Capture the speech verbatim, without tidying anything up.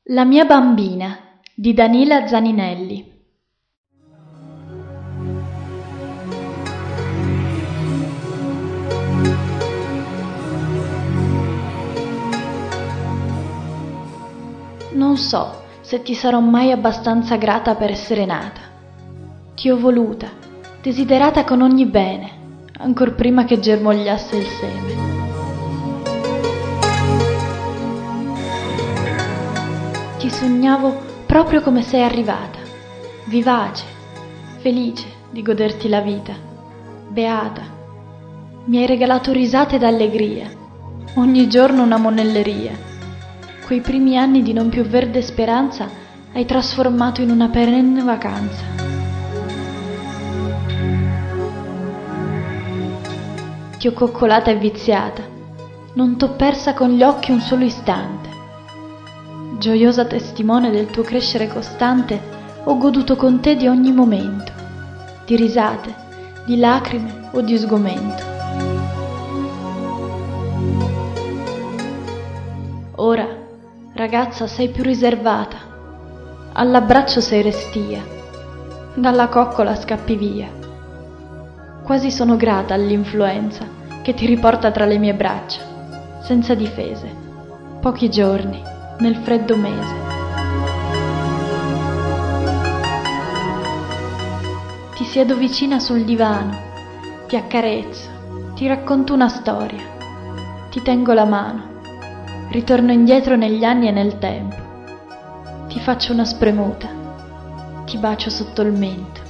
La mia bambina di Danila Zaninelli. Non so se ti sarò mai abbastanza grata per essere nata. Ti ho voluta, desiderata con ogni bene, ancor prima che germogliasse il seme. Ti sognavo proprio come sei arrivata, vivace, felice di goderti la vita, beata. Mi hai regalato risate ed allegria, ogni giorno una monelleria. Quei primi anni di non più verde speranza hai trasformato in una perenne vacanza. Ti ho coccolata e viziata, non t'ho persa con gli occhi un solo istante. Gioiosa testimone del tuo crescere costante, ho goduto con te di ogni momento, di risate, di lacrime o di sgomento. Ora, ragazza, sei più riservata, all'abbraccio sei restia, dalla coccola scappi via. Quasi sono grata all'influenza che ti riporta tra le mie braccia, senza difese, pochi giorni, nel freddo mese. Ti siedo vicina sul divano, ti accarezzo, ti racconto una storia, ti tengo la mano, ritorno indietro negli anni e nel tempo, ti faccio una spremuta, ti bacio sotto il mento.